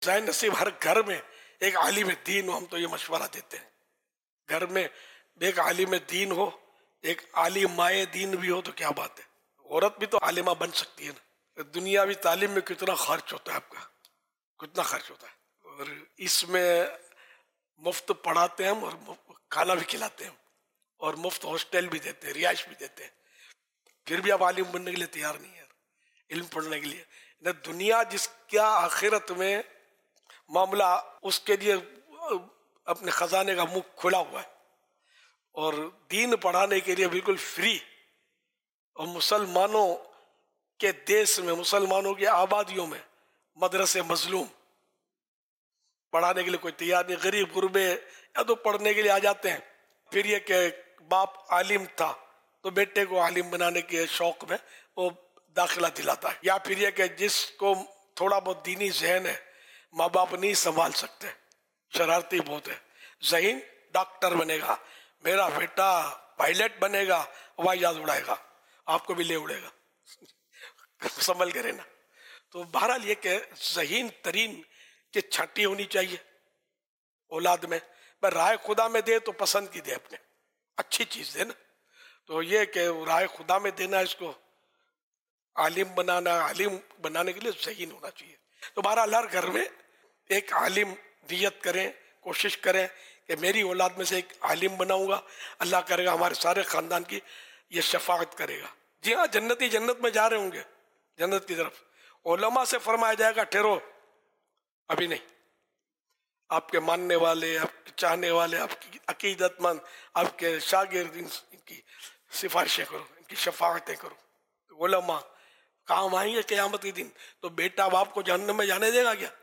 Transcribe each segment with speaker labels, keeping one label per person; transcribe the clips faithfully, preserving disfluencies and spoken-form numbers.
Speaker 1: ظاہر نصیب ہر گھر میں ایک عالم دین ہو، ہم تو یہ مشورہ دیتے ہیں، گھر میں ایک عالم دین ہو، ایک عالم مائے دین بھی ہو تو کیا بات ہے، عورت بھی تو عالمہ بن سکتی ہے نا۔ دنیاوی تعلیم میں کتنا خرچ ہوتا ہے آپ کا، کتنا خرچ ہوتا ہے، اور اس میں مفت پڑھاتے ہیں ہم اور کھانا بھی کھلاتے ہیں اور مفت ہاسٹل بھی دیتے ہیں، رہائش بھی دیتے ہیں، پھر بھی آپ عالم بننے کے لیے تیار نہیں ہے، علم پڑھنے کے لیے۔ دنیا جس کا آخرت میں معاملہ اس کے لیے اپنے خزانے کا منہ کھلا ہوا ہے، اور دین پڑھانے کے لیے بالکل فری، اور مسلمانوں کے دیش میں، مسلمانوں کی آبادیوں میں مدرسے مظلوم، پڑھانے کے لیے کوئی تیار نہیں، غریب غربے یا تو پڑھنے کے لیے آ جاتے ہیں، پھر یہ کہ باپ عالم تھا تو بیٹے کو عالم بنانے کے شوق میں وہ داخلہ دلاتا ہے، یا پھر یہ کہ جس کو تھوڑا بہت دینی ذہن ہے ماں باپ نہیں سنبھال سکتے، شرارتی بہت ہے، ذہین ڈاکٹر بنے گا، میرا بیٹا پائلٹ بنے گا، ہوائی جہاز اڑائے گا، آپ کو بھی لے اڑے گا، سنبھل کرے نا۔ تو بہرحال یہ کہ ذہین ترین کی چھٹی ہونی چاہیے اولاد میں، پر رائے خدا میں دے تو پسند کی دے، اپنے اچھی چیز دے نا۔ تو یہ کہ رائے خدا میں دینا، اس کو عالم بنانا، عالم بنانے کے لیے ذہین ہونا چاہیے۔ تو بہرحال ہر گھر میں ایک عالم نیت کریں، کوشش کریں کہ میری اولاد میں سے ایک عالم بناؤں گا، اللہ کرے گا ہمارے سارے خاندان کی یہ شفاعت کرے گا۔ جی ہاں، جنتی جنت میں جا رہے ہوں گے، جنت کی طرف، علماء سے فرمایا جائے گا ٹھہرو ابھی نہیں، آپ کے ماننے والے، آپ کے چاہنے والے، آپ کی عقیدت مند، آپ کے شاگرد، ان کی سفارشیں کرو، ان کی شفاعتیں کرو۔ علماء کام آئیں گے قیامت کے دن، تو بیٹا باپ کو جہنم میں جانے دے گا کیا؟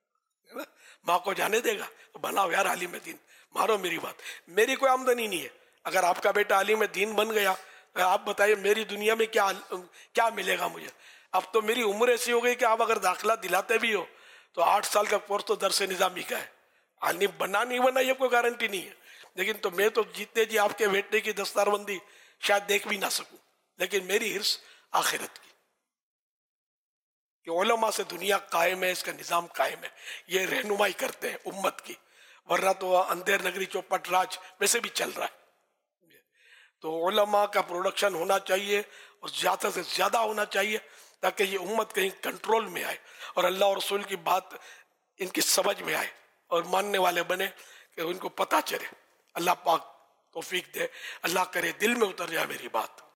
Speaker 1: ماں کو جانے دے گا؟ تو بناؤ یار عالم دین، مارو میری بات، میری کوئی آمدنی نہیں ہے، اگر آپ کا بیٹا عالم دین بن گیا، آپ بتائیے میری دنیا میں کیا کیا ملے گا مجھے؟ اب تو میری عمر ایسی ہو گئی کہ آپ اگر داخلہ دلاتے بھی ہو تو آٹھ سال کا کورس تو درس نظامی کا ہے، عالم بنا نہیں بنا یہ کوئی گارنٹی نہیں ہے، لیکن تو میں تو جیتے جی آپ کے بیٹے کی دستار بندی شاید دیکھ بھی نہ سکوں، لیکن میری حرص آخرت کی، کہ علماء سے دنیا قائم ہے، اس کا نظام قائم ہے، یہ رہنمائی کرتے ہیں امت کی، ورنہ تو اندھیر نگری چوپٹ راج ویسے بھی چل رہا ہے۔ تو علماء کا پروڈکشن ہونا چاہیے اور زیادہ سے زیادہ ہونا چاہیے، تاکہ یہ امت کہیں کنٹرول میں آئے اور اللہ اور رسول کی بات ان کی سمجھ میں آئے اور ماننے والے بنے، کہ ان کو پتہ چلے۔ اللہ پاک توفیق دے، اللہ کرے دل میں اتر جائے میری بات۔